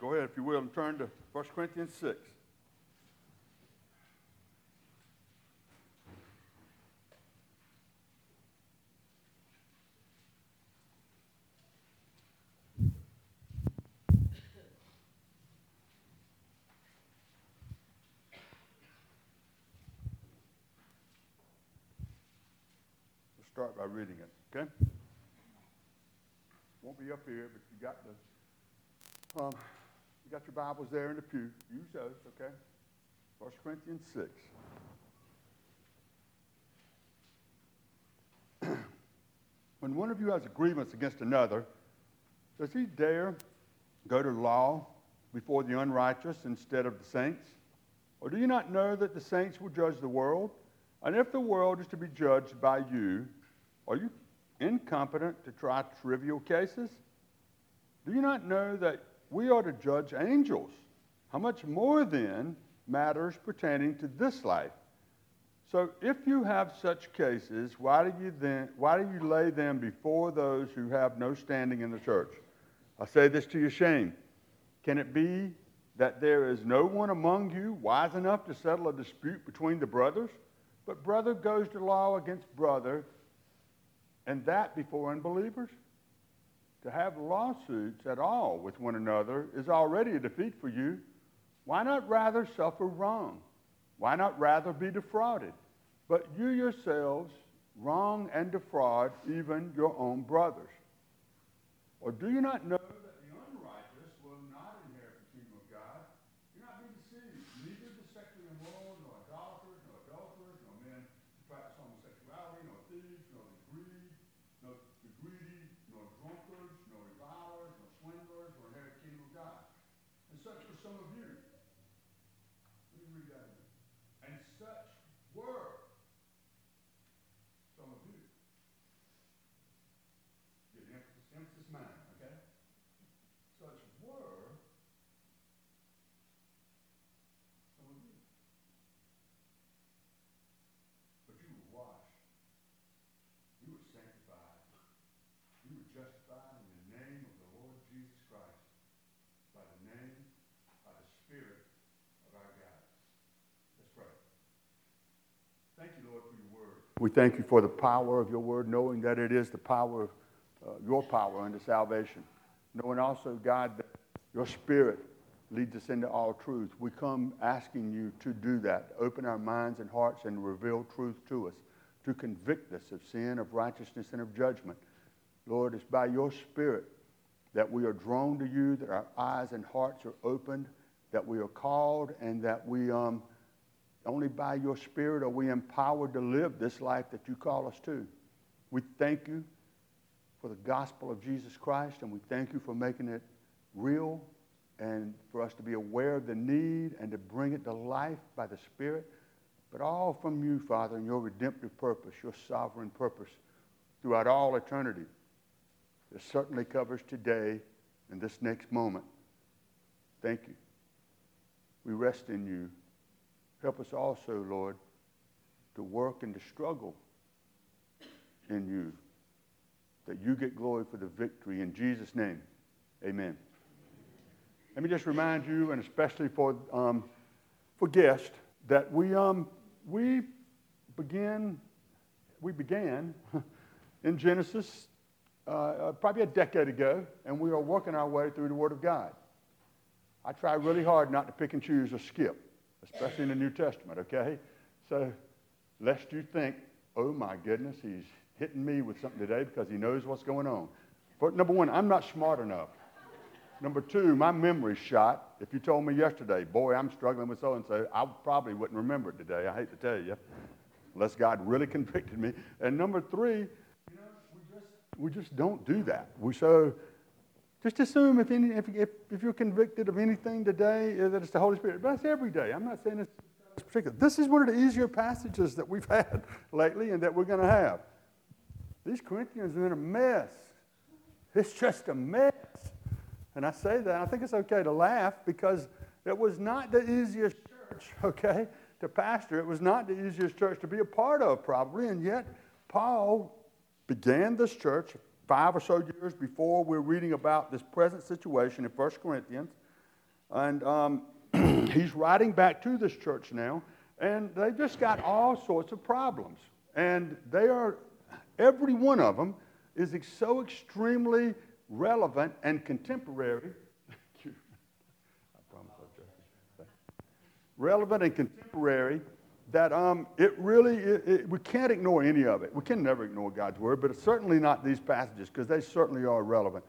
Go ahead, if you will, and turn to 1 Corinthians 6. We'll start by reading it, okay? Won't be up here, but you got your Bibles there in the pew. Use those, okay? 1 Corinthians 6. When one of you has a grievance against another, does he dare go to law before the unrighteous instead of the saints? Or do you not know that the saints will judge the world? And if the world is to be judged by you, are you incompetent to try trivial cases? Do you not know that we are to judge angels? How much more then matters pertaining to this life? So if you have such cases, why do you lay them before those who have no standing in the church? I say this to your shame. Can it be that there is no one among you wise enough to settle a dispute between the brothers? But brother goes to law against brother, and that before unbelievers? To have lawsuits at all with one another is already a defeat for you. Why not rather suffer wrong? Why not rather be defrauded? But you yourselves wrong and defraud even your own brothers. Or do you not know that the unrighteous will not inherit the kingdom of God? Do not be deceived. Neither the sexually immoral, nor idolaters, nor adulterers, nor men who practice homosexuality, nor thieves, nor the greedy, nor drunkards, nor revilers, nor swindlers will inherit the kingdom of God. And such were some of you. Let me read that again. And such were some of you. Get emphasis mine, okay? Such were some of you. But you were washed. You were sanctified. You were justified in the name of the Lord Jesus Christ, by the Spirit of our God. Let's pray. Thank you, Lord, for your word. We thank you for the power of your word, knowing that it is the power, your power unto salvation. Knowing also, God, that your Spirit leads us into all truth. We come asking you to do that, open our minds and hearts and reveal truth to us, to convict us of sin, of righteousness, and of judgment. Lord, it's by your Spirit that we are drawn to you, that our eyes and hearts are opened, that we are called, and that we only by your Spirit are we empowered to live this life that you call us to. We thank you for the gospel of Jesus Christ, and we thank you for making it real and for us to be aware of the need and to bring it to life by the Spirit, but all from you, Father, and your redemptive purpose, your sovereign purpose throughout all eternity. It certainly covers today and this next moment. Thank you. We rest in you. Help us also, Lord, to work and to struggle in you, that you get glory for the victory. In Jesus' name, amen. Let me just remind you, and especially for guests, that we began in Genesis probably a decade ago, and we are working our way through the Word of God. I try really hard not to pick and choose or skip, especially in the New Testament, okay? So lest you think, oh my goodness, he's hitting me with something today because he knows what's going on. But number one, I'm not smart enough. Number two, my memory's shot. If you told me yesterday, boy, I'm struggling with so-and-so, I probably wouldn't remember it today. I hate to tell you, unless God really convicted me. And number three, we just don't do that. Just assume if you're convicted of anything today, that it's the Holy Spirit. But that's every day. I'm not saying it's particular. This is one of the easier passages that we've had lately and that we're going to have. These Corinthians are in a mess. It's just a mess. And I say that, I think it's okay to laugh because it was not the easiest church, okay, to pastor. It was not the easiest church to be a part of, probably. And yet, Paul began this church 5 or so years before we're reading about this present situation in 1 Corinthians. And he's writing back to this church now, and they've just got all sorts of problems. And every one of them is so extremely relevant and contemporary. I promise I'll joke. Relevant and contemporary that we can't ignore any of it. We can never ignore God's word, but it's certainly not these passages because they certainly are relevant.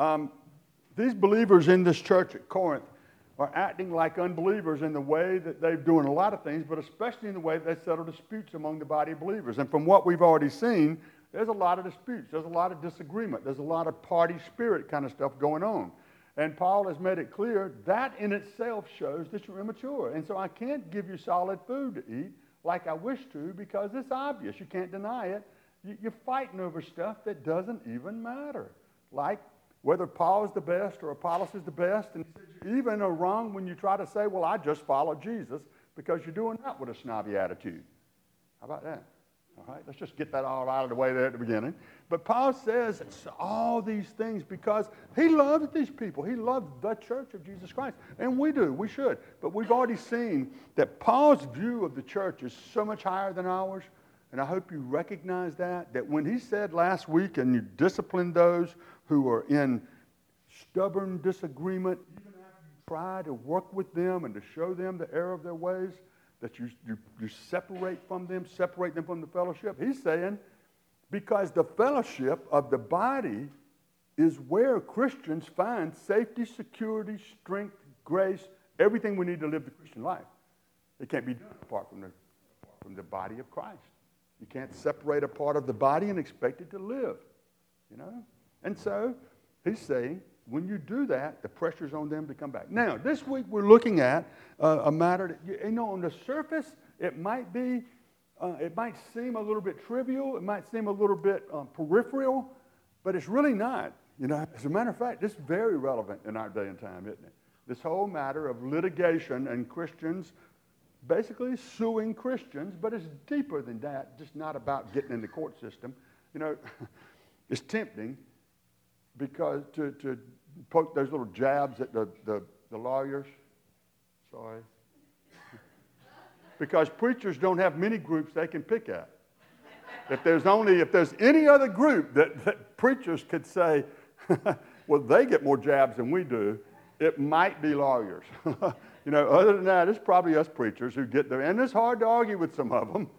These believers in this church at Corinth are acting like unbelievers in the way that they're doing a lot of things, but especially in the way they settle disputes among the body of believers. And from what we've already seen, there's a lot of disputes. There's a lot of disagreement. There's a lot of party spirit kind of stuff going on. And Paul has made it clear that in itself shows that you're immature. And so I can't give you solid food to eat like I wish to because it's obvious. You can't deny it. You're fighting over stuff that doesn't even matter. Like whether Paul is the best or Apollos is the best. And he says you even are wrong when you try to say, well, I just follow Jesus, because you're doing that with a snobby attitude. How about that? All right, let's just get that all out of the way there at the beginning. But Paul says all these things because he loves these people. He loves the church of Jesus Christ. And we do. We should. But we've already seen that Paul's view of the church is so much higher than ours. And I hope you recognize that when he said last week, and you discipline those who are in stubborn disagreement, even after you try to work with them and to show them the error of their ways, that you separate from them, separate them from the fellowship. He's saying, because the fellowship of the body is where Christians find safety, security, strength, grace, everything we need to live the Christian life. It can't be done apart from the body of Christ. You can't separate a part of the body and expect it to live, you know? And so he's saying, when you do that, the pressure's on them to come back. Now, this week we're looking at a matter that, on the surface, it might seem a little bit trivial. It might seem a little bit peripheral, but it's really not. As a matter of fact, it's very relevant in our day and time, isn't it? This whole matter of litigation and Christians basically suing Christians, but it's deeper than that, just not about getting in the court system. It's tempting because to poke those little jabs at the lawyers. Sorry. Because preachers don't have many groups they can pick at. If there's any other group that preachers could say, well, they get more jabs than we do, it might be lawyers. Other than that, it's probably us preachers who get there. And it's hard to argue with some of them,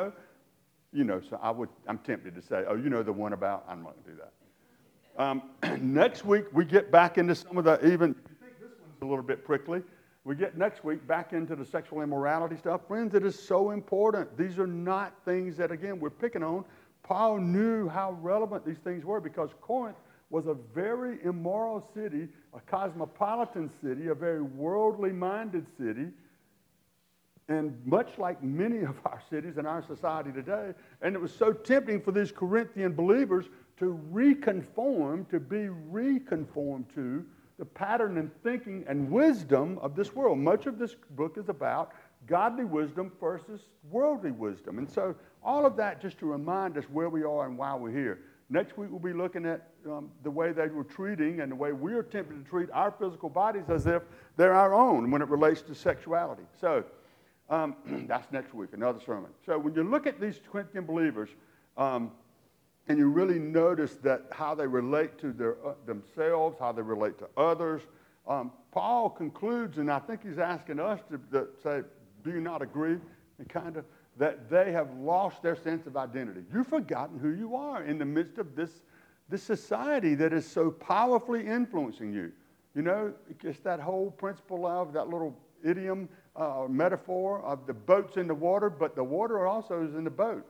so I'm tempted to say, the one about, I'm not going to do that. Next week, we get back into some of the if you think this one's a little bit prickly, we get next week back into the sexual immorality stuff. Friends, it is so important. These are not things that, again, we're picking on. Paul knew how relevant these things were because Corinth was a very immoral city, a cosmopolitan city, a very worldly-minded city, and much like many of our cities in our society today. And it was so tempting for these Corinthian believers to be reconformed to the pattern and thinking and wisdom of this world. Much of this book is about godly wisdom versus worldly wisdom. And so all of that just to remind us where we are and why we're here. Next week we'll be looking at the way they were treating and the way we are tempted to treat our physical bodies as if they're our own when it relates to sexuality. So that's next week, another sermon. So when you look at these Corinthian believers, and you really notice that how they relate to themselves, how they relate to others, Paul concludes, and I think he's asking us to say, do you not agree? And kind of that they have lost their sense of identity. You've forgotten who you are in the midst of this society that is so powerfully influencing you. It's that whole principle of that little idiom or metaphor of the boat's in the water, but the water also is in the boat.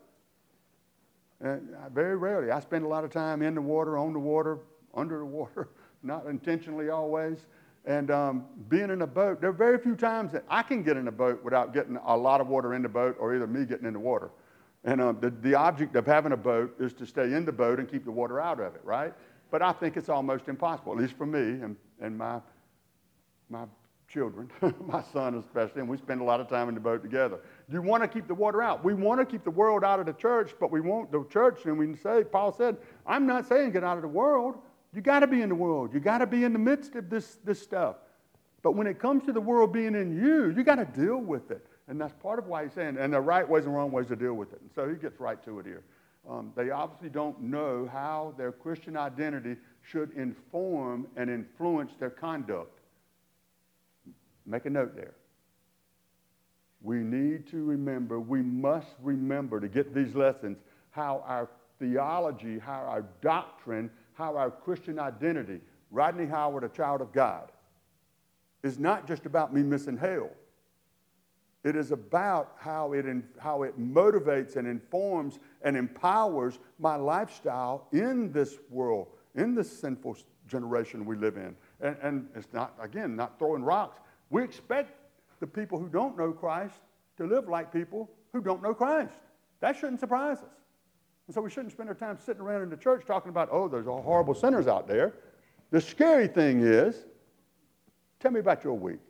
Very rarely. I spend a lot of time in the water, on the water, under the water, not intentionally always. And being in a boat, there are very few times that I can get in a boat without getting a lot of water in the boat or either me getting in the water. And the object of having a boat is to stay in the boat and keep the water out of it, right? But I think it's almost impossible, at least for me and my children, my son especially, and we spend a lot of time in the boat together. You want to keep the water out. We want to keep the world out of the church, but we want the church, and we say, Paul said, I'm not saying get out of the world. You got to be in the world. You got to be in the midst of this stuff. But when it comes to the world being in you, you got to deal with it. And that's part of why he's saying, and the right ways and wrong ways to deal with it. And so he gets right to it here. They obviously don't know how their Christian identity should inform and influence their conduct. Make a note there. We need to remember, we must remember to get these lessons, how our theology, how our doctrine, how our Christian identity, Rodney Howard, a child of God, is not just about me missing hell. It is about how it motivates and informs and empowers my lifestyle in this world, in this sinful generation we live in. And it's not, again, not throwing rocks. We expect the people who don't know Christ to live like people who don't know Christ. That shouldn't surprise us. And so we shouldn't spend our time sitting around in the church talking about, oh, there's all horrible sinners out there. The scary thing is, tell me about your week.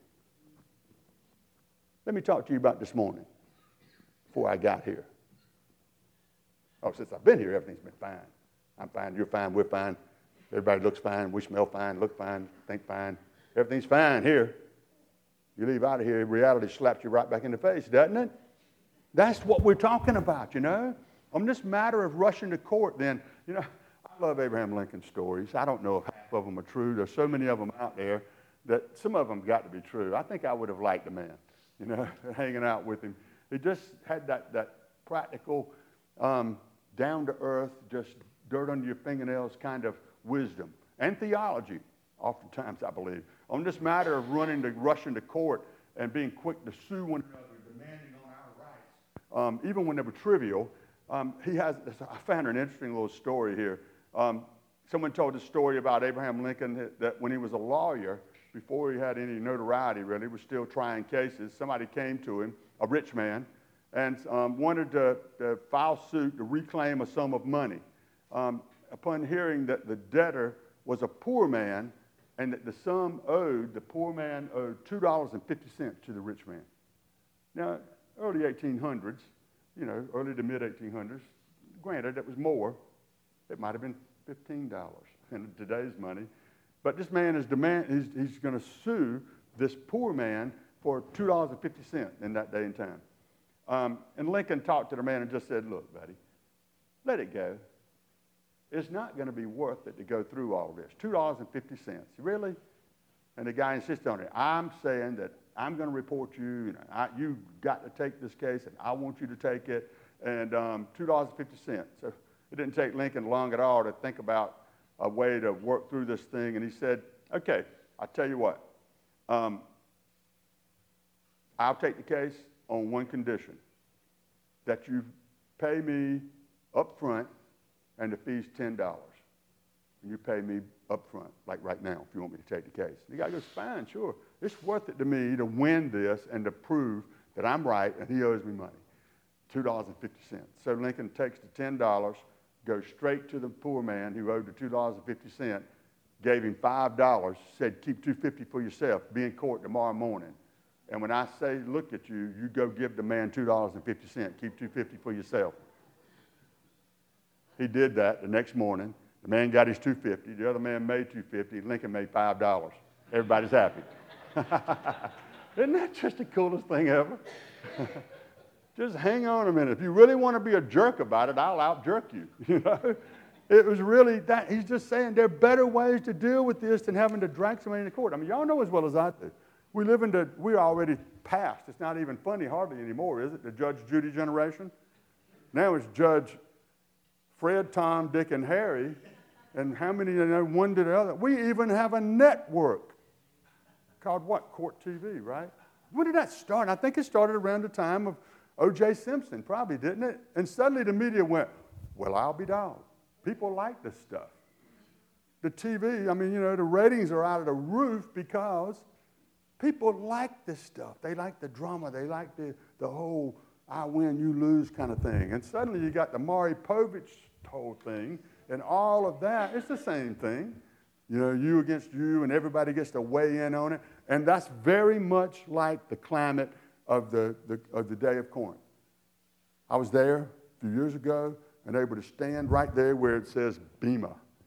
Let me talk to you about this morning before I got here. Oh, since I've been here, everything's been fine. I'm fine, you're fine, we're fine. Everybody looks fine, we smell fine, look fine, think fine. Everything's fine here. You leave out of here, reality slaps you right back in the face, doesn't it? That's what we're talking about, you know. On this matter of rushing to court, then, you know, I love Abraham Lincoln's stories. I don't know if half of them are true. There's so many of them out there that some of them got to be true. I think I would have liked the man, you know, hanging out with him. He just had that practical, down-to-earth, just dirt under your fingernails kind of wisdom and theology, oftentimes, I believe. On this matter of rushing to court and being quick to sue one another, demanding on our rights, even when they were trivial, I found an interesting little story here. Someone told a story about Abraham Lincoln that when he was a lawyer, before he had any notoriety really, he was still trying cases. Somebody came to him, a rich man, and wanted to file suit to reclaim a sum of money. Upon hearing that the debtor was a poor man and that the sum owed, the poor man owed $2.50 to the rich man. Now, early 1800s, you know, early to mid-1800s, granted, it was more. It might have been $15 in today's money. But this man is he's going to sue this poor man for $2.50 in that day and time. And Lincoln talked to the man and just said, look, buddy, let it go. It's not going to be worth it to go through all this. $2.50. Really? And the guy insisted on it. I'm saying that I'm going to report you. You got to take this case, and I want you to take it. And $2.50. So it didn't take Lincoln long at all to think about a way to work through this thing. And he said, okay, I'll tell you what. I'll take the case on one condition, that you pay me up front and the fee's $10. And you pay me up front, like right now, if you want me to take the case. The guy goes, fine, sure. It's worth it to me to win this and to prove that I'm right and he owes me money. $2.50. So Lincoln takes the $10, goes straight to the poor man who owed the $2.50, gave him $5, said, keep $2.50 for yourself, be in court tomorrow morning. And when I say look at you, you go give the man $2.50, keep $2.50 for yourself. He did that the next morning. The man got his $2.50. The other man made $2.50. Lincoln made $5. Everybody's happy. Isn't that just the coolest thing ever? Just hang on a minute. If you really want to be a jerk about it, I'll out-jerk you. You know? It was really that. He's just saying there are better ways to deal with this than having to drag somebody into court. I mean, y'all know as well as I do. We're already past. It's not even funny hardly anymore, is it? The Judge Judy generation. Now it's Judge Fred, Tom, Dick, and Harry, and how many, one to the other. We even have a network called what? Court TV, right? When did that start? I think it started around the time of O.J. Simpson, probably, didn't it? And suddenly the media went, well, I'll be dogged. People like this stuff. The TV, I mean, the ratings are out of the roof because people like this stuff. They like the drama. They like the whole I win, you lose kind of thing. And suddenly you got the Maury Povich whole thing, and all of that. It's the same thing. You against you, and everybody gets to weigh in on it. And that's very much like the climate of the day of Corinth. I was there a few years ago and able to stand right there where it says Bema.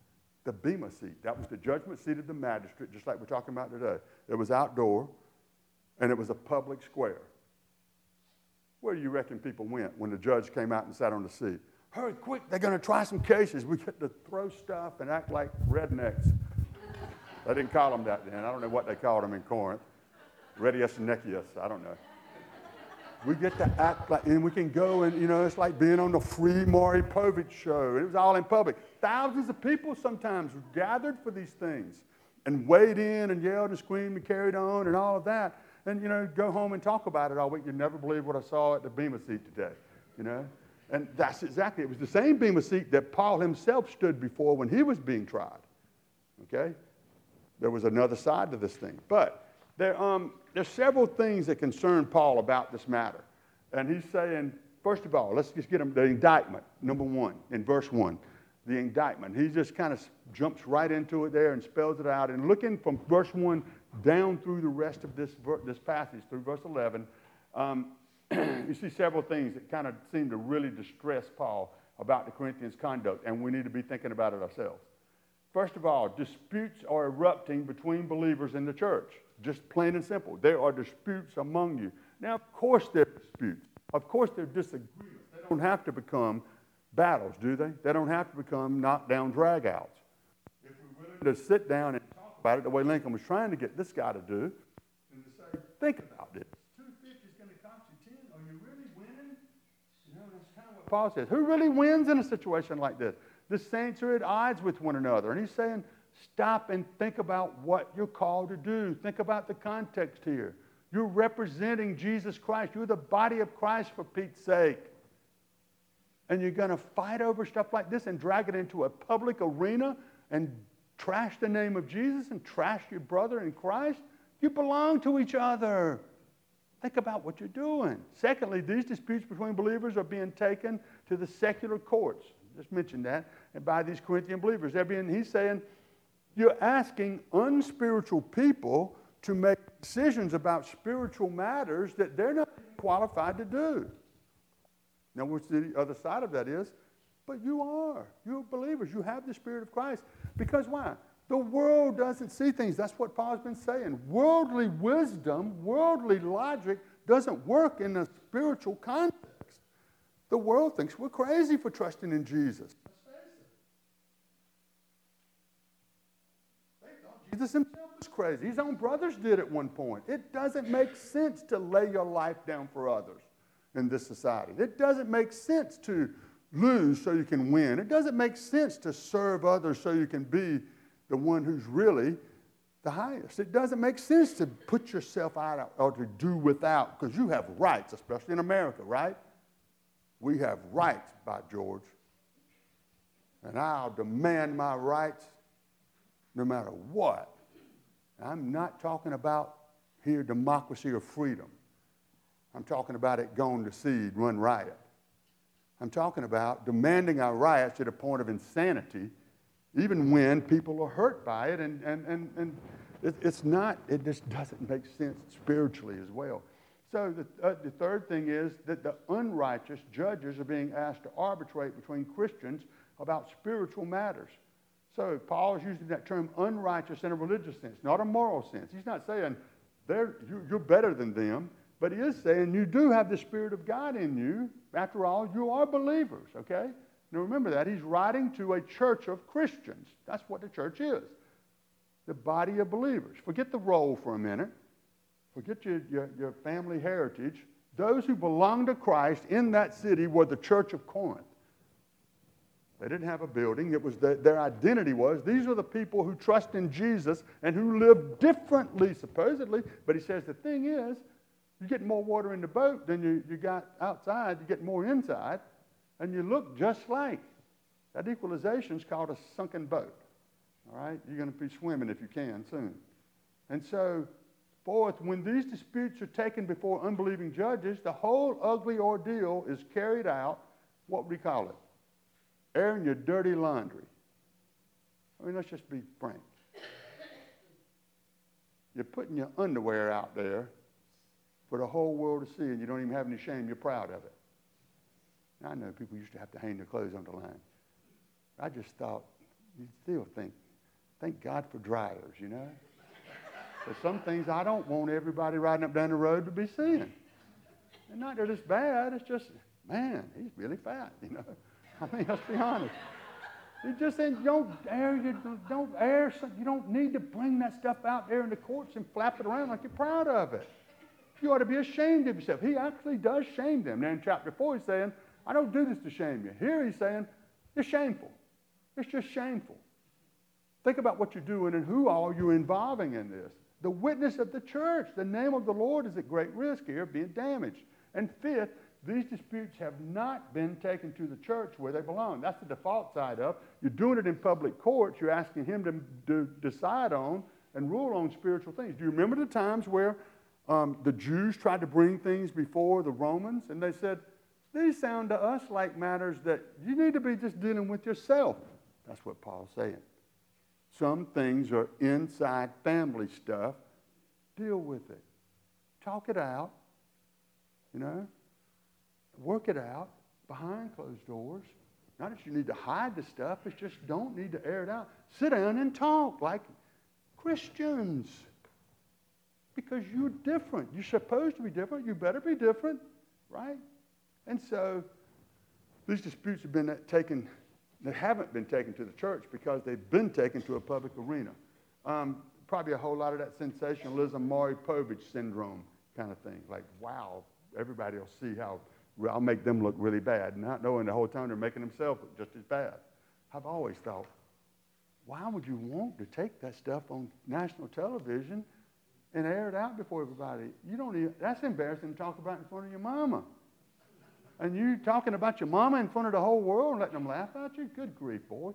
the bema seat. That was the judgment seat of the magistrate, just like we're talking about today. It was outdoor, and it was a public square. Where do you reckon people went when the judge came out and sat on the seat? Hurry, quick, they're going to try some cases. We get to throw stuff and act like rednecks. They didn't call them that then. I don't know what they called them in Corinth. Redius and Nechius, I don't know. We get to act like, and we can go and, it's like being on the free Maury Povich show. It was all in public. Thousands of people sometimes gathered for these things and weighed in and yelled and screamed and carried on and all of that. And, go home and talk about it all week. You'd never believe what I saw at the bema seat today, And that's exactly, it was the same bema seat that Paul himself stood before when he was being tried, okay? There was another side to this thing. But there's several things that concern Paul about this matter. And he's saying, first of all, let's just get him the indictment, number 1, in verse 1. The indictment. He just kind of jumps right into it there and spells it out. And looking from verse 1 down through the rest of this passage, through verse 11, you see several things that kind of seem to really distress Paul about the Corinthians' conduct, and we need to be thinking about it ourselves. First of all, disputes are erupting between believers in the church. Just plain and simple. There are disputes among you. Now, of course there are disputes. Of course there are disagreements. They don't have to become battles, do they? They don't have to become knockdown drag-outs. If we're willing to sit down and talk about it the way Lincoln was trying to get this guy to do, and to say, think about this. 250 is going to cost you 10. Are you really winning? That's kind of what Paul says. Who really wins in a situation like this? The saints are at odds with one another. And he's saying, stop and think about what you're called to do. Think about the context here. You're representing Jesus Christ. You're the body of Christ, for Pete's sake. And you're going to fight over stuff like this and drag it into a public arena and trash the name of Jesus and trash your brother in Christ? You belong to each other. Think about what you're doing. Secondly, these disputes between believers are being taken to the secular courts. Just mentioned that. And by these Corinthian believers. He's saying, you're asking unspiritual people to make decisions about spiritual matters that they're not qualified to do. Now, what's the other side of that is, but you are. You're believers. You have the Spirit of Christ. Because why? The world doesn't see things. That's what Paul's been saying. Worldly wisdom, worldly logic doesn't work in a spiritual context. The world thinks we're crazy for trusting in Jesus. They thought Jesus himself was crazy. His own brothers did at one point. It doesn't make sense to lay your life down for others in this society. It doesn't make sense to lose so you can win. It doesn't make sense to serve others so you can be the one who's really the highest. It doesn't make sense to put yourself out or to do without, because you have rights, especially in America, right? We have rights, by George. And I'll demand my rights no matter what. I'm not talking about here democracy or freedom. I'm talking about it going to seed, run riot. I'm talking about demanding our rights to the point of insanity, even when people are hurt by it, and it just doesn't make sense spiritually as well. So the third thing is that the unrighteous judges are being asked to arbitrate between Christians about spiritual matters. So Paul is using that term unrighteous in a religious sense, not a moral sense. He's not saying you're better than them. But he is saying you do have the Spirit of God in you. After all, you are believers, okay? Now remember that. He's writing to a church of Christians. That's what the church is. The body of believers. Forget the role for a minute. Forget your family heritage. Those who belong to Christ in that city were the church of Corinth. They didn't have a building. It was their identity was, these are the people who trust in Jesus and who live differently, supposedly. But he says the thing is, you get more water in the boat than you got outside. You get more inside, and you look just like. That equalization is called a sunken boat. All right? You're going to be swimming if you can soon. And so, fourth, when these disputes are taken before unbelieving judges, the whole ugly ordeal is carried out. What would we call it? Airing your dirty laundry. I mean, let's just be frank. You're putting your underwear out there for the whole world to see, and you don't even have any shame. You're proud of it. I know people used to have to hang their clothes on the line. I just thought, you still think, thank God for dryers, you know. There's some things I don't want everybody riding up down the road to be seeing. And not that it's bad, it's just, man, he's really fat, you know. I mean, let's be honest. You just said, don't air, you don't need to bring that stuff out there in the courts and flap it around like you're proud of it. You ought to be ashamed of yourself. He actually does shame them. Now in chapter 4, he's saying, I don't do this to shame you. Here he's saying, it's shameful. It's just shameful. Think about what you're doing and who all you're involving in this. The witness of the church. The name of the Lord is at great risk here of being damaged. And fifth, these disputes have not been taken to the church where they belong. That's the default side of. You're doing it in public courts. You're asking him to decide on and rule on spiritual things. Do you remember the times where the Jews tried to bring things before the Romans? And they said, these sound to us like matters that you need to be just dealing with yourself. That's what Paul's saying. Some things are inside family stuff. Deal with it. Talk it out. You know? Work it out behind closed doors. Not that you need to hide the stuff. It's just don't need to air it out. Sit down and talk like Christians. Because you're different. You're supposed to be different. You better be different. Right? And so these disputes have been taken. They haven't been taken to the church because they've been taken to a public arena. Probably a whole lot of that sensationalism, Maury Povich syndrome kind of thing. Like, wow, everybody will see how I'll make them look really bad, not knowing the whole time they're making themselves look just as bad. I've always thought, why would you want to take that stuff on national television and air it out before everybody? You don't even, that's embarrassing to talk about in front of your mama. And you talking about your mama in front of the whole world and letting them laugh at you? Good grief, boy.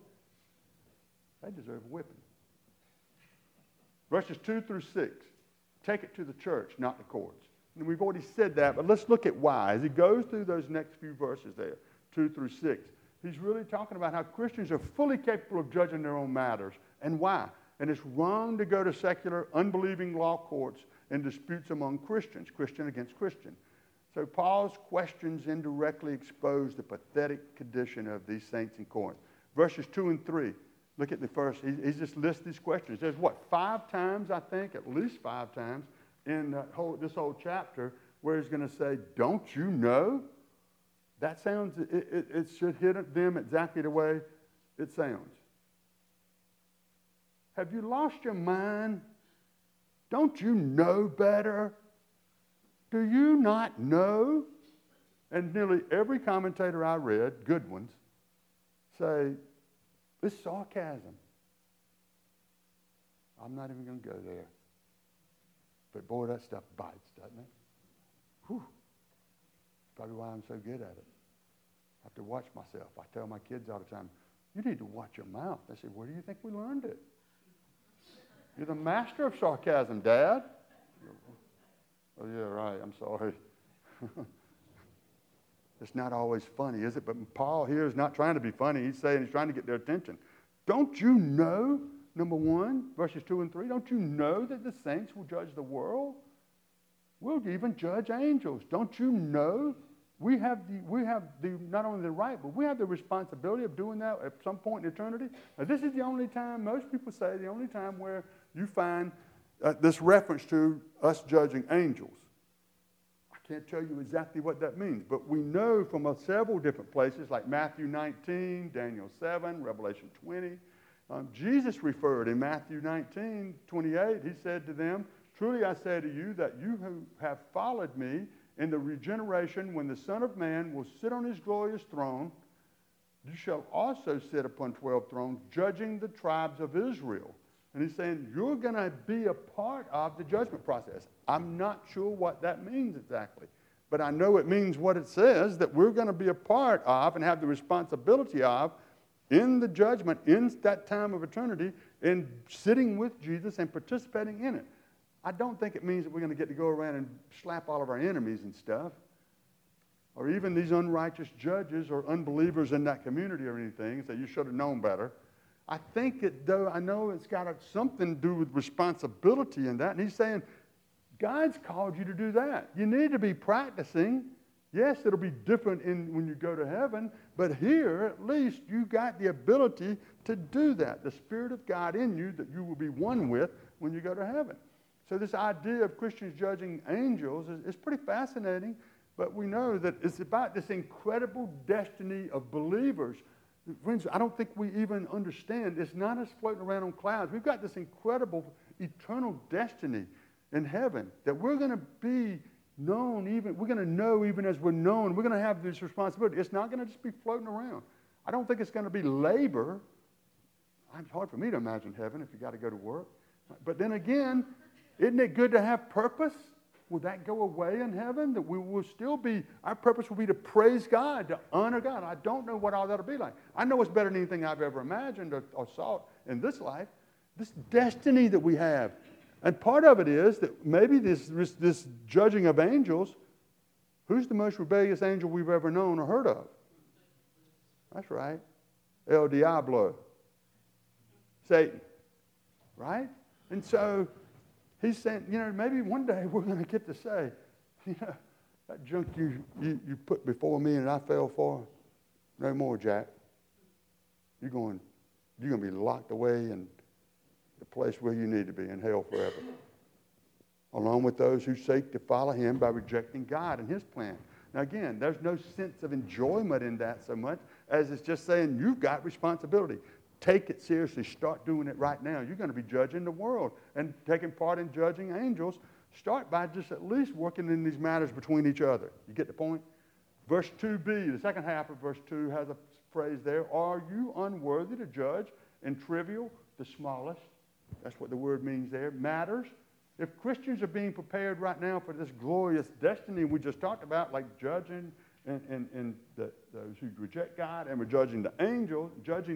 They deserve a whipping. Verses 2 through 6. Take it to the church, not the courts. And we've already said that, but let's look at why. As he goes through those next few verses there, 2 through 6, he's really talking about how Christians are fully capable of judging their own matters and why. And it's wrong to go to secular, unbelieving law courts in disputes among Christians, Christian against Christian. So Paul's questions indirectly expose the pathetic condition of these saints in Corinth. Verses 2 and 3, look at the first. He just lists these questions. There's 5 times, I think, at least 5 times in this whole chapter where he's going to say, don't you know? That sounds, it should hit them exactly the way it sounds. Have you lost your mind? Don't you know better? Do you not know? And nearly every commentator I read, good ones, say, it's sarcasm. I'm not even going to go there. But boy, that stuff bites, doesn't it? Whew. Probably why I'm so good at it. I have to watch myself. I tell my kids all the time, you need to watch your mouth. They say, where do you think we learned it? You're the master of sarcasm, Dad. Oh, yeah, right. I'm sorry. It's not always funny, is it? But Paul here is not trying to be funny. He's saying he's trying to get their attention. Don't you know, number 1, verses 2 and 3, don't you know that the saints will judge the world? We'll even judge angels. Don't you know? We have the not only the right, but we have the responsibility of doing that at some point in eternity. Now, this is the only time, most people say, the only time where you find this reference to us judging angels. I can't tell you exactly what that means, but we know from several different places like Matthew 19, Daniel 7, Revelation 20. Jesus referred in Matthew 19, 28, he said to them, truly I say to you that you who have followed me in the regeneration when the Son of Man will sit on his glorious throne, you shall also sit upon 12 thrones, judging the tribes of Israel. And he's saying, you're going to be a part of the judgment process. I'm not sure what that means exactly. But I know it means what it says, that we're going to be a part of and have the responsibility of in the judgment, in that time of eternity, in sitting with Jesus and participating in it. I don't think it means that we're going to get to go around and slap all of our enemies and stuff, or even these unrighteous judges or unbelievers in that community or anything, say you should have known better. I think it, though, I know it's got something to do with responsibility in that. And he's saying, God's called you to do that. You need to be practicing Yes, it'll be different when you go to heaven, but here at least you got the ability to do that. The Spirit of God in you that you will be one with when you go to heaven. So this idea of Christians judging angels is pretty fascinating, but we know that it's about this incredible destiny of believers. Friends, I don't think we even understand. It's not us floating around on clouds. We've got this incredible eternal destiny in heaven that we're going to be known we're going to know even as we're known. We're going to have this responsibility. It's not going to just be floating around. I don't think it's going to be labor. It's hard for me to imagine heaven if you got to go to work. But then again, isn't it good to have purpose? Will that go away in heaven? That we will still be, our purpose will be to praise God, to honor God. I don't know what all that'll be like. I know it's better than anything I've ever imagined or saw in this life. This destiny that we have. And part of it is that maybe this judging of angels, who's the most rebellious angel we've ever known or heard of? That's right. El Diablo. Satan. Right? And so he's saying, maybe one day we're going to get to say, that junk you put before me and I fell for, no more, Jack. You're going to be locked away in the place where you need to be, in hell forever. Along with those who seek to follow him by rejecting God and his plan. Now again, there's no sense of enjoyment in that so much as it's just saying you've got responsibility. Take it seriously. Start doing it right now. You're going to be judging the world and taking part in judging angels. Start by just at least working in these matters between each other. You get the point? Verse 2b, the second half of verse 2 has a phrase there. Are you unworthy to judge in trivial, the smallest? That's what the word means there. Matters. If Christians are being prepared right now for this glorious destiny we just talked about, like judging and those who reject God, and we're judging the angels,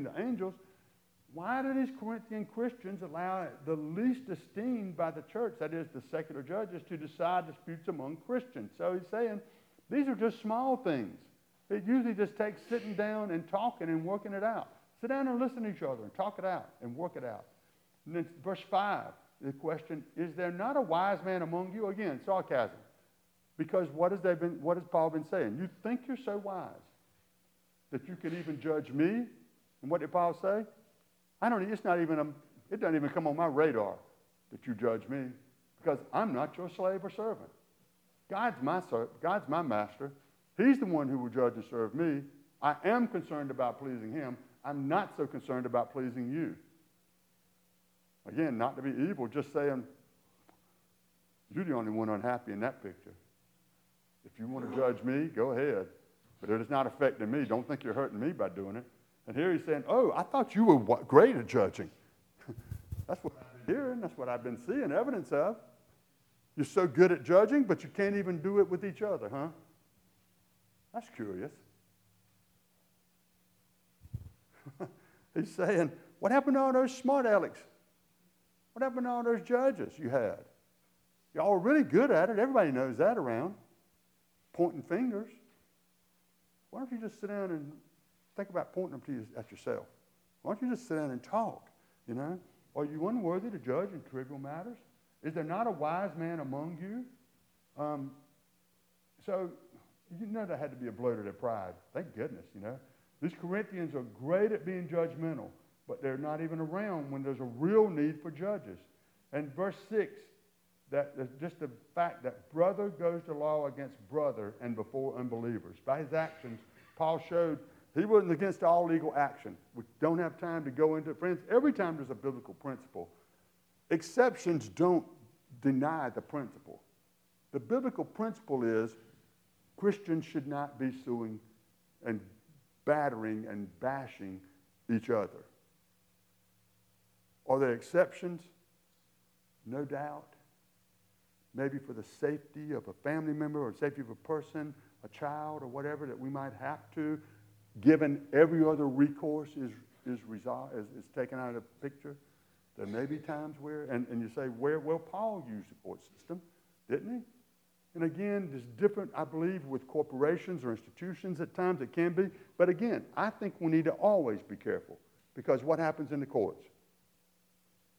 why do these Corinthian Christians allow the least esteemed by the church, that is the secular judges, to decide disputes among Christians? So he's saying these are just small things. It usually just takes sitting down and talking and working it out. Sit down and listen to each other and talk it out and work it out. And then verse 5, the question, is there not a wise man among you? Again, sarcasm. Because what has Paul been saying? You think you're so wise that you can even judge me? And what did Paul say? It doesn't even come on my radar that you judge me, because I'm not your slave or servant. God's my master. He's the one who will judge and serve me. I am concerned about pleasing him. I'm not so concerned about pleasing you. Again, not to be evil, just saying, you're the only one unhappy in that picture. If you want to judge me, go ahead. But it is not affecting me. Don't think you're hurting me by doing it. And here he's saying, I thought you were great at judging. That's what I've been hearing. That's what I've been seeing evidence of. You're so good at judging, but you can't even do it with each other, huh? That's curious. He's saying, what happened to all those smart alecks? What happened to all those judges you had? Y'all were really good at it. Everybody knows that around. Pointing fingers. Why don't you just sit down and think about pointing them at yourself? Why don't you just sit down and talk, Are you unworthy to judge in trivial matters? Is there not a wise man among you? So, that had to be a blow to their pride. Thank goodness, These Corinthians are great at being judgmental, but they're not even around when there's a real need for judges. And verse 6, that just the fact that brother goes to law against brother and before unbelievers. By his actions, Paul showed he wasn't against all legal action. We don't have time to go into it. Friends, every time there's a biblical principle, exceptions don't deny the principle. The biblical principle is Christians should not be suing and battering and bashing each other. Are there exceptions? No doubt. Maybe for the safety of a family member or safety of a person, a child or whatever, that we might have to, given every other recourse is taken out of the picture. There may be times where, and you say, well, Paul used the court system, didn't he? And again, there's different, I believe, with corporations or institutions at times it can be. But again, I think we need to always be careful, because what happens in the courts?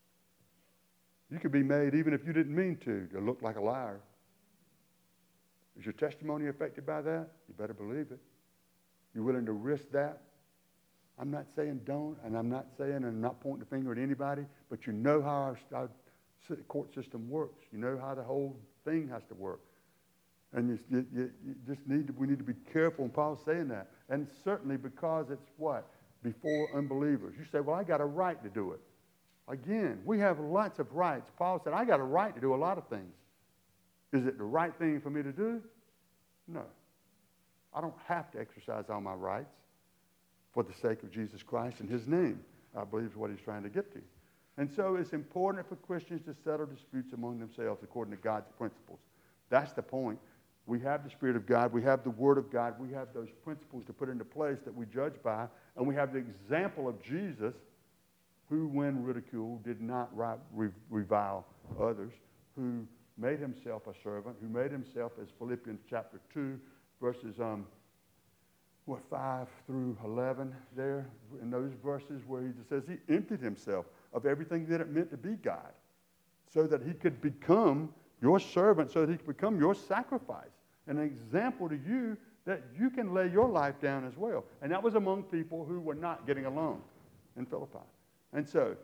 You could be made, even if you didn't mean to look like a liar. Is your testimony affected by that? You better believe it. You willing to risk that? I'm not saying don't, and I'm not saying, and I'm not pointing the finger at anybody, but you know how our court system works. You know how the whole thing has to work. And you just we need to be careful, and Paul's saying that. And certainly because it's what? Before unbelievers. You say, well, I got a right to do it. Again, we have lots of rights. Paul said, I got a right to do a lot of things. Is it the right thing for me to do? No. I don't have to exercise all my rights for the sake of Jesus Christ and his name, I believe is what he's trying to get to. And so it's important for Christians to settle disputes among themselves according to God's principles. That's the point. We have the Spirit of God. We have the Word of God. We have those principles to put into place that we judge by. And we have the example of Jesus, who, when ridiculed, did not revile others, who made himself a servant, who made himself, as Philippians chapter 2, verses 5 through 11 there, in those verses where he just says he emptied himself of everything that it meant to be God, so that he could become your servant, so that he could become your sacrifice, an example to you that you can lay your life down as well. And that was among people who were not getting along in Philippi. And so,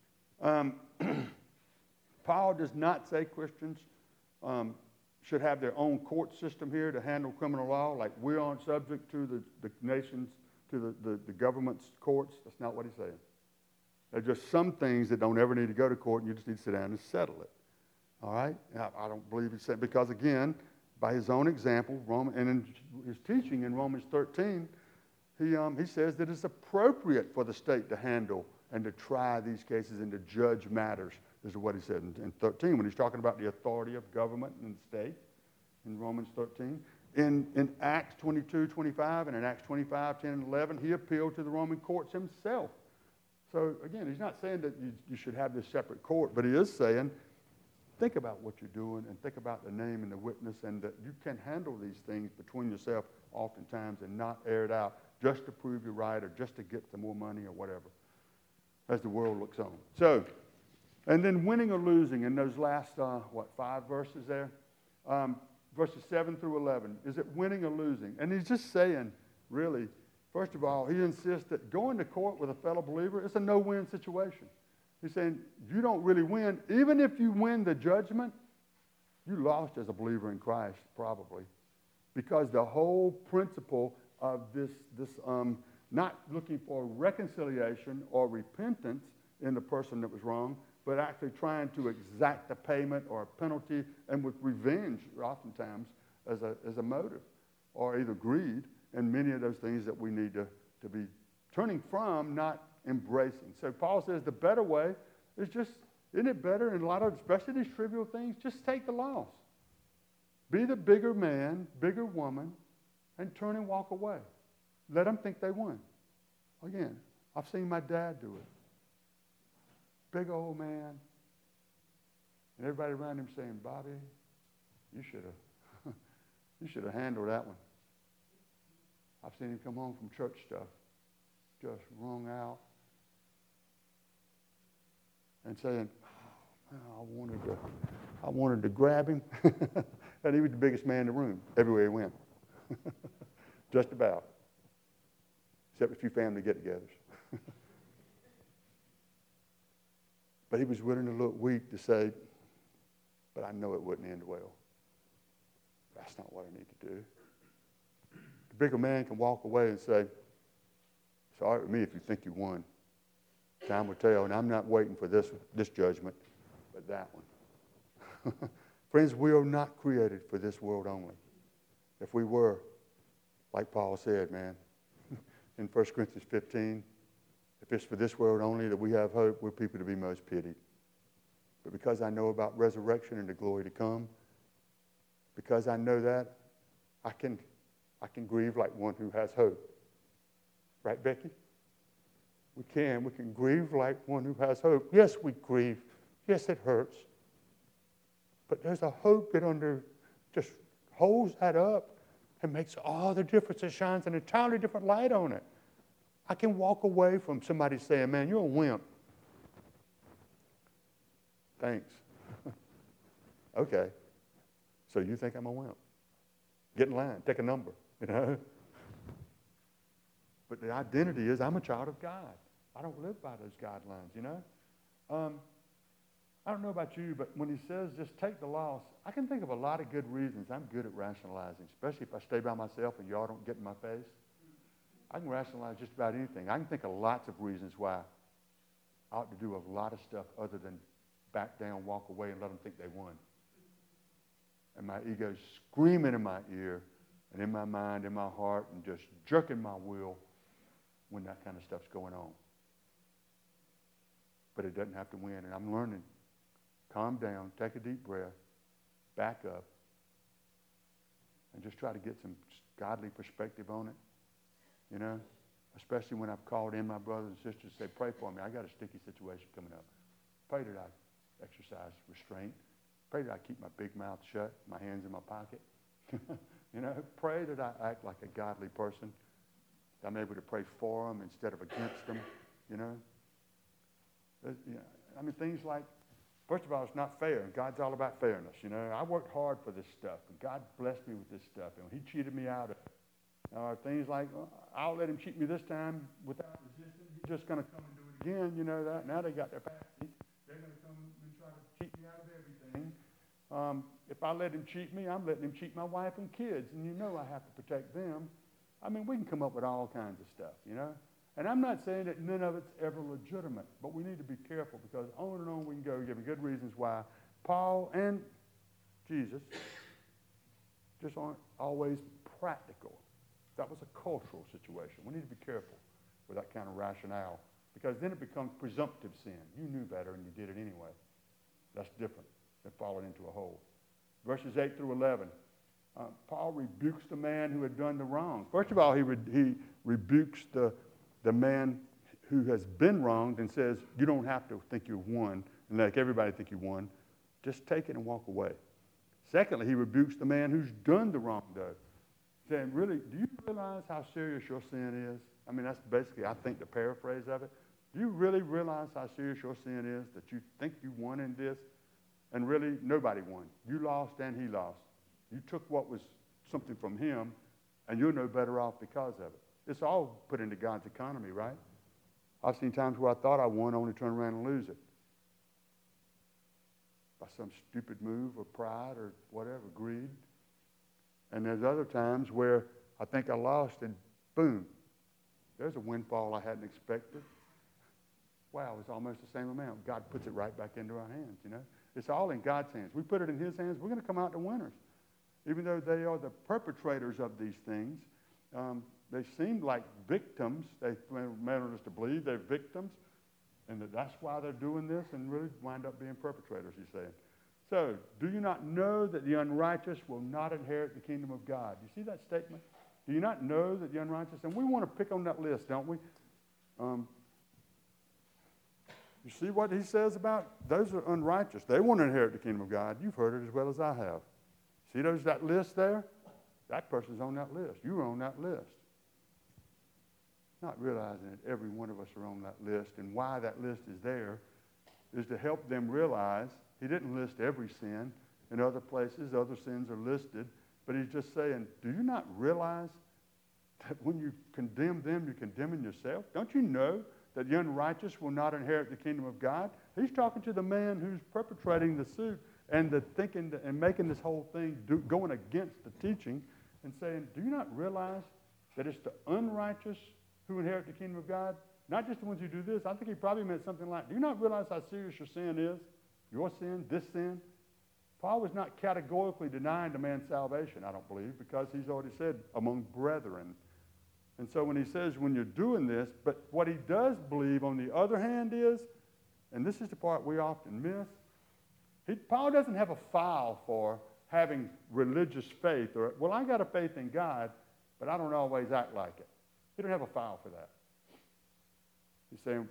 Paul does not say Christians should have their own court system here to handle criminal law, like we aren't subject to the nation's, to the government's courts. That's not what he's saying. There are just some things that don't ever need to go to court, and you just need to sit down and settle it. All right? I don't believe he's saying, because again, by his own example, and in his teaching in Romans 13, he says that it's appropriate for the state to handle and to try these cases and to judge matters. This is what he said in 13 when he's talking about the authority of government and state in Romans 13. In Acts 22, 25, and in Acts 25, 10, and 11, he appealed to the Roman courts himself. So again, he's not saying that you should have this separate court, but he is saying, think about what you're doing and think about the name and the witness, and that you can handle these things between yourself oftentimes and not air it out just to prove you're right or just to get some more money or whatever, as the world looks on. So, and then winning or losing in those last, 5 verses there? Verses 7 through 11. Is it winning or losing? And he's just saying, really, first of all, he insists that going to court with a fellow believer is a no-win situation. He's saying you don't really win. Even if you win the judgment, you lost as a believer in Christ, probably. Because the whole principle of this not looking for reconciliation or repentance in the person that was wrong, but actually trying to exact a payment or a penalty, and with revenge oftentimes as a motive, or either greed, and many of those things that we need to be turning from, not embracing. So Paul says the better way is just, isn't it better in a lot of, especially these trivial things, just take the loss. Be the bigger man, bigger woman, and turn and walk away. Let them think they won. Again, I've seen my dad do it. Big old man. And everybody around him saying, Bobby, you should have handled that one. I've seen him come home from church stuff, just wrung out, and saying, oh, I wanted to grab him. And he was the biggest man in the room, everywhere he went. Just about. Except a few family get-togethers. But he was willing to look weak to say, but I know it wouldn't end well. That's not what I need to do. The bigger man can walk away and say, it's all right with me if you think you won. Time will tell, and I'm not waiting for this judgment, but that one. Friends, we are not created for this world only. If we were, like Paul said, man, in 1 Corinthians 15, if it's for this world only that we have hope, we're people to be most pitied. But because I know about resurrection and the glory to come, because I know that, I can grieve like one who has hope. Right, Becky? We can grieve like one who has hope. Yes, we grieve. Yes, it hurts. But there's a hope that just holds that up and makes all the difference. It shines an entirely different light on it. I can walk away from somebody saying, man, you're a wimp. Thanks. Okay. So you think I'm a wimp? Get in line, take a number, you know. But the identity is I'm a child of God. I don't live by those guidelines, you know. I don't know about you, but when he says just take the loss, I can think of a lot of good reasons. I'm good at rationalizing, especially if I stay by myself and y'all don't get in my face. I can rationalize just about anything. I can think of lots of reasons why I ought to do a lot of stuff other than back down, walk away, and let them think they won. And my ego's screaming in my ear and in my mind, in my heart, and just jerking my will when that kind of stuff's going on. But it doesn't have to win, and I'm learning. Calm down, take a deep breath, back up, and just try to get some godly perspective on it, you know, especially when I've called in my brothers and sisters to say, pray for me. I got a sticky situation coming up. Pray that I exercise restraint. Pray that I keep my big mouth shut, my hands in my pocket. You know, pray that I act like a godly person. I'm able to pray for them instead of against them, you know. I mean, things like, first of all, it's not fair. God's all about fairness, you know. I worked hard for this stuff, and God blessed me with this stuff, and he cheated me out of it. Things like, I'll let him cheat me this time without resisting. He's just going to come and do it again, you know that. Now they got their patsy. They're going to come and try to cheat me out of everything. If I let him cheat me, I'm letting him cheat my wife and kids, and you know I have to protect them. I mean, we can come up with all kinds of stuff, you know. And I'm not saying that none of it's ever legitimate, but we need to be careful because on and on we can go giving good reasons why Paul and Jesus just aren't always practical. That was a cultural situation. We need to be careful with that kind of rationale because then it becomes presumptive sin. You knew better and you did it anyway. That's different than falling into a hole. Verses 8 through 11. Paul rebukes the man who had done the wrong. First of all, he rebukes the man who has been wronged and says, you don't have to think you won and make everybody think you won. Just take it and walk away. Secondly, he rebukes the man who's done the wrong, though, saying, really, do you realize how serious your sin is? I mean, that's basically, I think, the paraphrase of it. Do you really realize how serious your sin is that you think you won in this? And really, nobody won. You lost and he lost. You took what was something from him, and you're no better off because of it. It's all put into God's economy, right? I've seen times where I thought I won, only turn around and lose it. By some stupid move or pride or whatever, greed. And there's other times where I think I lost and boom, there's a windfall I hadn't expected. Wow, it's almost the same amount. God puts it right back into our hands, you know. It's all in God's hands. We put it in his hands, we're going to come out the winners. Even though they are the perpetrators of these things, they seem like victims. They want us to believe they're victims, and that's why they're doing this, and really wind up being perpetrators, he's saying. So, do you not know that the unrighteous will not inherit the kingdom of God? You see that statement? Do you not know that the unrighteous? And we want to pick on that list, don't we? You see what he says about those are unrighteous. They won't inherit the kingdom of God. You've heard it as well as I have. See that list there? That person's on that list. You're on that list. Not realizing that every one of us are on that list, and why that list is there is to help them realize he didn't list every sin. In other places, other sins are listed, but he's just saying, do you not realize that when you condemn them, you're condemning yourself? Don't you know that the unrighteous will not inherit the kingdom of God? He's talking to the man who's perpetrating the suit and the thinking and making this whole thing going against the teaching and saying, do you not realize that it's the unrighteous who inherit the kingdom of God? Not just the ones who do this. I think he probably meant something like, do you not realize how serious your sin is? Your sin, this sin? Paul was not categorically denying the man's salvation, I don't believe, because he's already said, among brethren. And so when he says, when you're doing this, but what he does believe, on the other hand, is, and this is the part we often miss, Paul doesn't have a file for having religious faith, or, well, I got a faith in God, but I don't always act like it. He don't have a file for that. He's saying,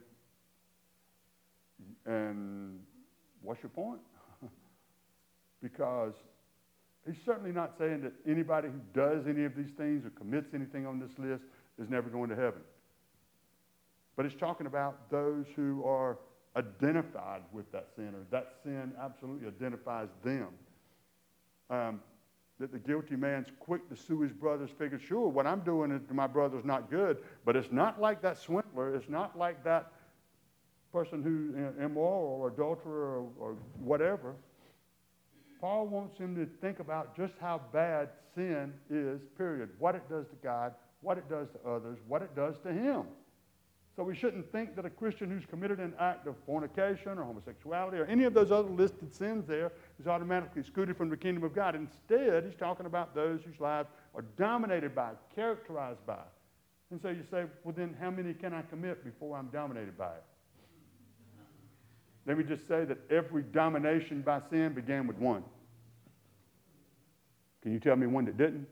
and what's your point? Because he's certainly not saying that anybody who does any of these things or commits anything on this list is never going to heaven. But he's talking about those who are identified with that sin, or that sin absolutely identifies them. that the guilty man's quick to sue his brothers, figured, sure, what I'm doing to my brother's not good, but it's not like that swindler. It's not like that person who's immoral or adulterer or whatever. Paul wants him to think about just how bad sin is, period. What it does to God, what it does to others, what it does to him. So we shouldn't think that a Christian who's committed an act of fornication or homosexuality or any of those other listed sins there is automatically excluded from the kingdom of God. Instead, he's talking about those whose lives are dominated by, characterized by. And so you say, well, then how many can I commit before I'm dominated by it? Let me just say that every domination by sin began with one. Can you tell me one that didn't?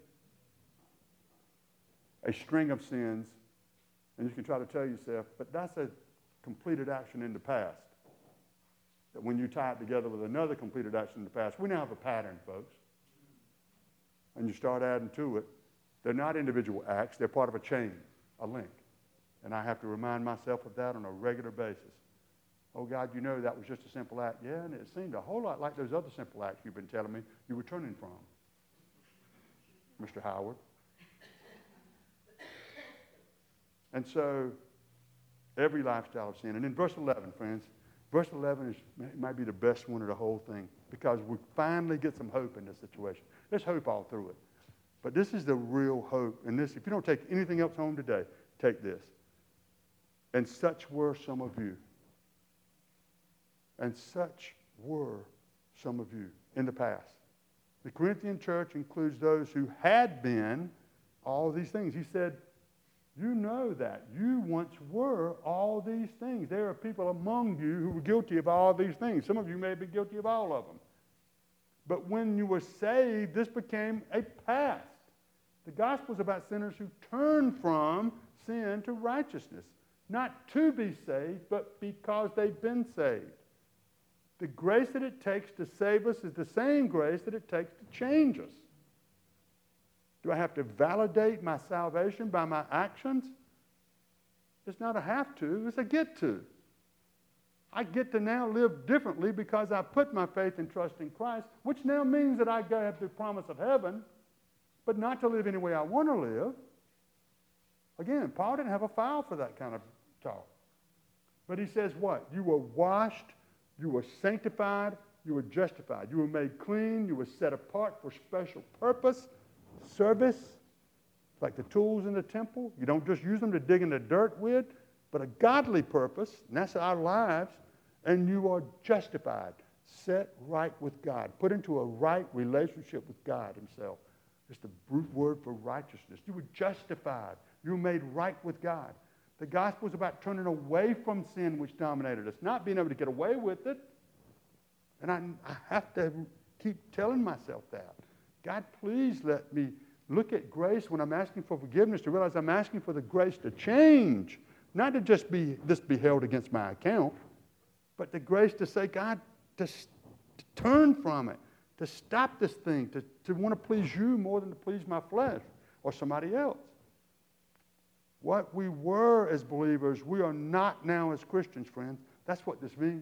A string of sins, and you can try to tell yourself, but that's a completed action in the past. That when you tie it together with another completed action in the past, we now have a pattern, folks. And you start adding to it. They're not individual acts. They're part of a chain, a link. And I have to remind myself of that on a regular basis. Oh, God, you know that was just a simple act. Yeah, and it seemed a whole lot like those other simple acts you've been telling me you were turning from, Mr. Howard. And so, every lifestyle of sin. And in verse 11, friends, verse 11 might be the best one of the whole thing because we finally get some hope in this situation. There's hope all through it. But this is the real hope. And this, if you don't take anything else home today, take this. And such were some of you. And such were some of you in the past. The Corinthian church includes those who had been all these things. He said, you know that. You once were all these things. There are people among you who were guilty of all these things. Some of you may be guilty of all of them. But when you were saved, this became a past. The gospel is about sinners who turn from sin to righteousness. Not to be saved, but because they've been saved. The grace that it takes to save us is the same grace that it takes to change us. Do I have to validate my salvation by my actions? It's not a have to, it's a get to. I get to now live differently because I put my faith and trust in Christ, which now means that I have the promise of heaven, but not to live any way I want to live. Again, Paul didn't have a file for that kind of talk. But he says what? You were washed, you were sanctified, you were justified. You were made clean, you were set apart for special purpose, service, like the tools in the temple. You don't just use them to dig in the dirt with, but a godly purpose, and that's our lives, and you are justified, set right with God, put into a right relationship with God himself. It's the root word for righteousness. You were justified. You were made right with God. The gospel is about turning away from sin which dominated us, not being able to get away with it. And I have to keep telling myself that. God, please let me look at grace when I'm asking for forgiveness to realize I'm asking for the grace to change, not to just be held against my account, but the grace to say, God, to turn from it, to stop this thing, to want to please you more than to please my flesh or somebody else. What we were as believers, we are not now as Christians, friends. That's what this means.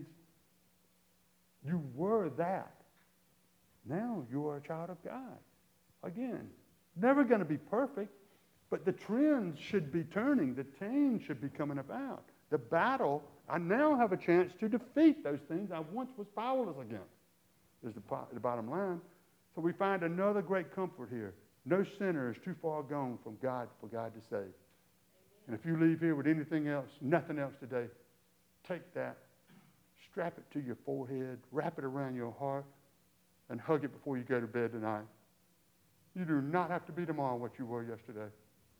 You were that. Now you are a child of God. Again, never going to be perfect, but the trends should be turning. The change should be coming about. The battle, I now have a chance to defeat those things I once was powerless against, is the bottom line. So we find another great comfort here. No sinner is too far gone from God for God to save. And if you leave here with anything else, nothing else today, take that, strap it to your forehead, wrap it around your heart, and hug it before you go to bed tonight. You do not have to be tomorrow what you were yesterday.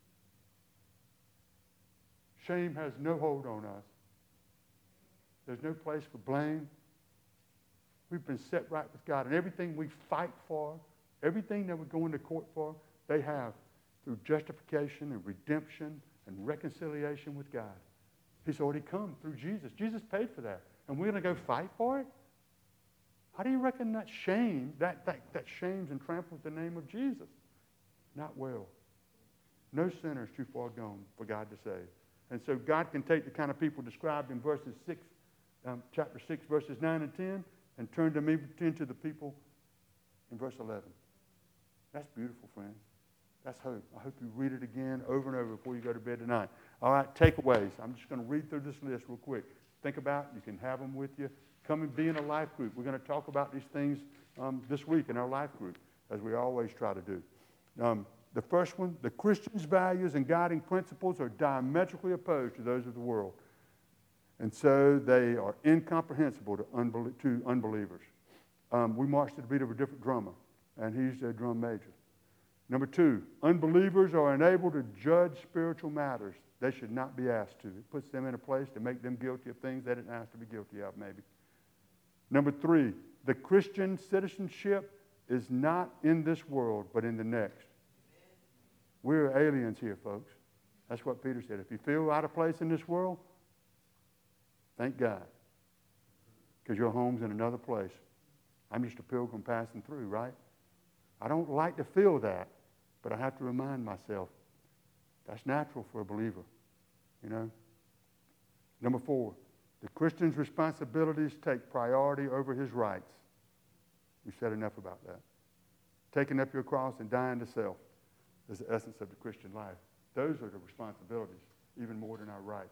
Shame has no hold on us. There's no place for blame. We've been set right with God. And everything we fight for, everything that we're going to court for, they have through justification and redemption and reconciliation with God. He's already come through Jesus. Jesus paid for that. And we're going to go fight for it? How do you reckon that shame, that shames and tramples the name of Jesus? Not well. No sinner is too far gone for God to save. And so God can take the kind of people described in chapter 6, verses 9 and 10, and turn them into the people in verse 11. That's beautiful, friends. That's hope. I hope you read it again over and over before you go to bed tonight. All right, takeaways. I'm just going to read through this list real quick. Think about it. You can have them with you. Come and be in a life group. We're going to talk about these things this week in our life group, as we always try to do. The first one, the Christian's values and guiding principles are diametrically opposed to those of the world. And so they are incomprehensible to unbelievers. We march to the beat of a different drummer, and he's a drum major. Number 2, unbelievers are unable to judge spiritual matters. They should not be asked to. It puts them in a place to make them guilty of things they didn't ask to be guilty of, maybe. Number 3, the Christian citizenship is not in this world, but in the next. We're aliens here, folks. That's what Peter said. If you feel out of place in this world, thank God, because your home's in another place. I'm just a pilgrim passing through, right? I don't like to feel that, but I have to remind myself that's natural for a believer, you know. Number 4, the Christian's responsibilities take priority over his rights. We've said enough about that. Taking up your cross and dying to self is the essence of the Christian life. Those are the responsibilities, even more than our rights.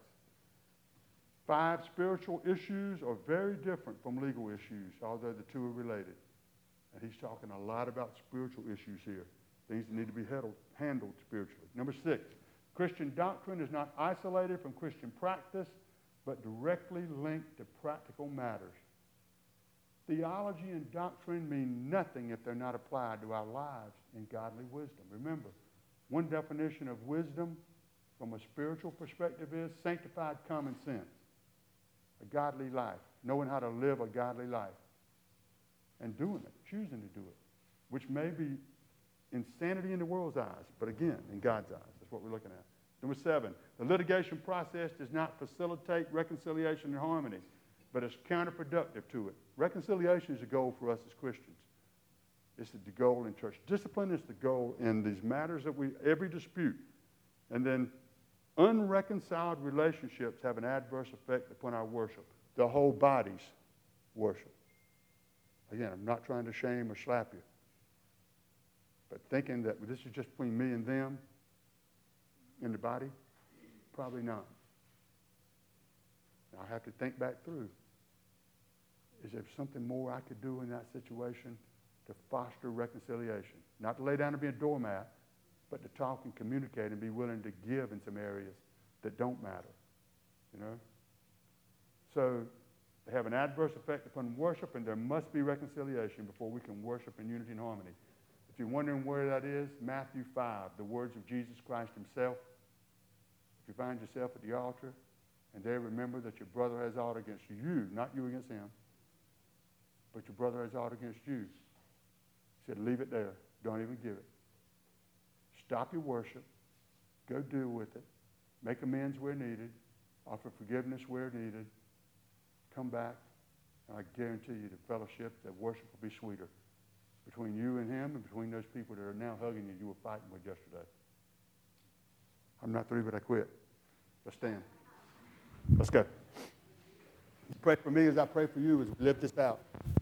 5, spiritual issues are very different from legal issues, although the two are related. And he's talking a lot about spiritual issues here, things that need to be handled spiritually. Number 6, Christian doctrine is not isolated from Christian practice, but directly linked to practical matters. Theology and doctrine mean nothing if they're not applied to our lives in godly wisdom. Remember, one definition of wisdom from a spiritual perspective is sanctified common sense, a godly life, knowing how to live a godly life, and doing it, choosing to do it, which may be insanity in the world's eyes, but again, in God's eyes. That's what we're looking at. Number 7, the litigation process does not facilitate reconciliation and harmony, but it's counterproductive to it. Reconciliation is a goal for us as Christians. It's the goal in church. Discipline is the goal in these matters that every dispute. And then unreconciled relationships have an adverse effect upon our worship, the whole body's worship. Again, I'm not trying to shame or slap you, but thinking that this is just between me and them in the body, probably not. I have to think back through. Is there something more I could do in that situation to foster reconciliation? Not to lay down and be a doormat, but to talk and communicate and be willing to give in some areas that don't matter, you know? So they have an adverse effect upon worship, and there must be reconciliation before we can worship in unity and harmony. If you're wondering where that is, Matthew 5, the words of Jesus Christ himself. If you find yourself at the altar, and there remember that your brother has aught against you, not you against him, but your brother has aught against you. He said, leave it there. Don't even give it. Stop your worship. Go deal with it. Make amends where needed. Offer forgiveness where needed. Come back, and I guarantee you the fellowship, that worship will be sweeter between you and him and between those people that are now hugging you were fighting with yesterday. I'm not through, but I quit. Let's stand. Let's go. Pray for me as I pray for you as we live this out.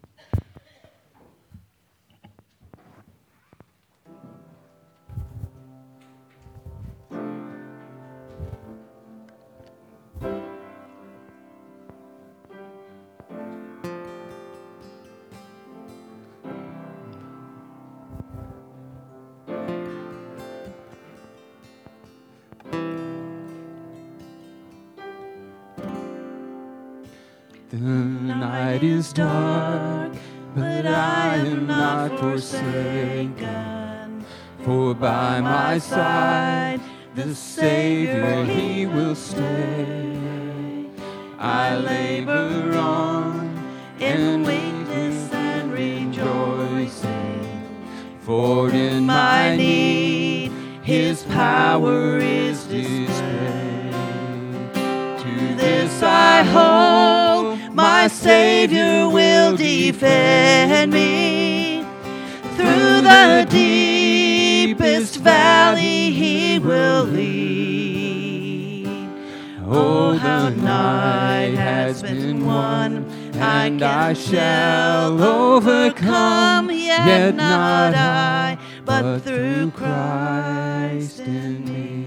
The night is dark, but I am not forsaken. For by my side, the Savior, he will stay. I labor on in weakness and rejoicing. For in my need, his power is displayed. To this I hold. My Savior will defend me. Through the deepest valley he will lead. Oh, the night has been won, and I shall overcome. Yet not I, but but through Christ in me.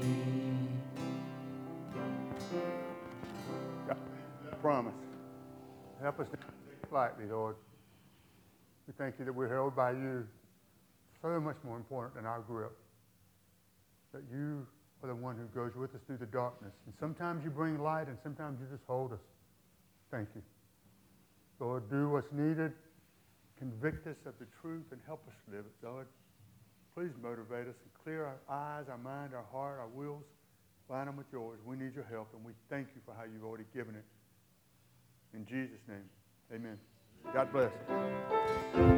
Promise. Help us not take it lightly, Lord. We thank you that we're held by you, so much more important than our grip. That you are the one who goes with us through the darkness. And sometimes you bring light, and sometimes you just hold us. Thank you. Lord, do what's needed. Convict us of the truth and help us live it, Lord. Please motivate us and clear our eyes, our mind, our heart, our wills. Line them with yours. We need your help, and we thank you for how you've already given it. In Jesus' name, amen. God bless.